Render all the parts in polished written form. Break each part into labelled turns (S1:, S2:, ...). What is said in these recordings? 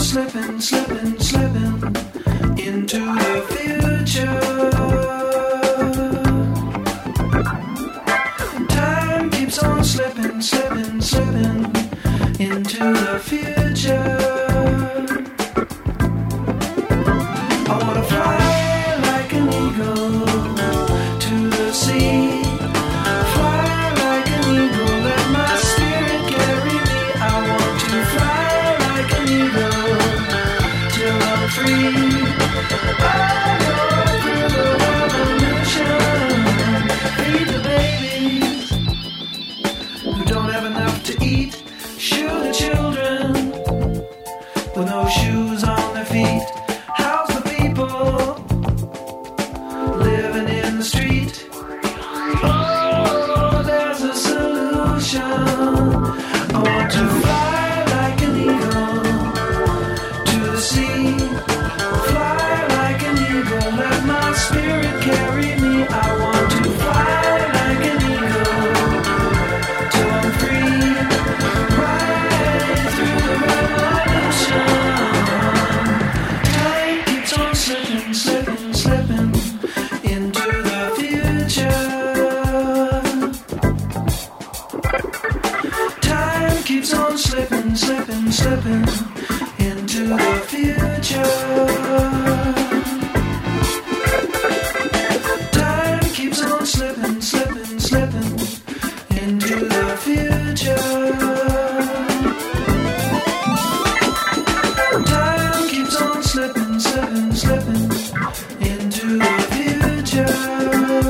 S1: slipping, slipping, slipping into the future. Time keeps on slipping, slipping, slipping into the future. I wanna fly like an eagle to the sea. Fly like an eagle, let my spirit carry me. I want to fly like an eagle till I'm free. I go through the revolution. Feed the babies who don't have enough to eat. Shoe the children with no shoes on their feet. House the people living in the street. Oh, there's a solution. I want to fly like an eagle to the sea. Fly like an eagle, let my spirit carry me. I want to fly like an eagle till I'm free. Right through the revolution. Time keeps on slipping, slipping, slipping into the future. Time keeps on slipping, slipping, slipping into the future. Time keeps on slipping, slipping, slipping into the future. Time keeps on slipping, slipping, slipping into the future.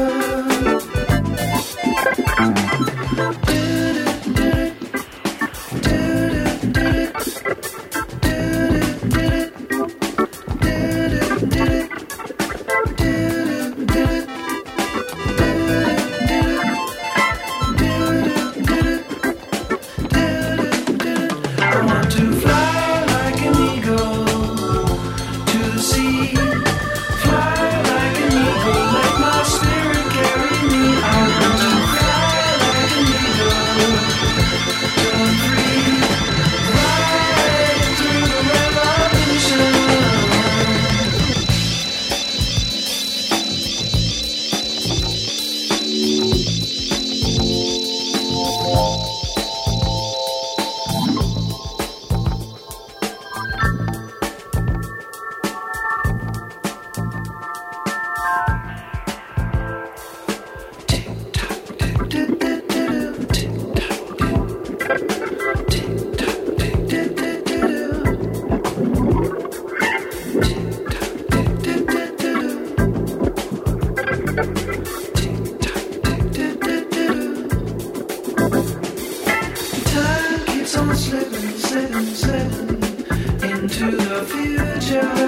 S1: I want to fly like an eagle to the sea. Fly like an eagle, let my spirit carry me. I want to fly like an eagle till I'm free. Right through the revolution. Time keeps on slipping, slipping, slipping into the future.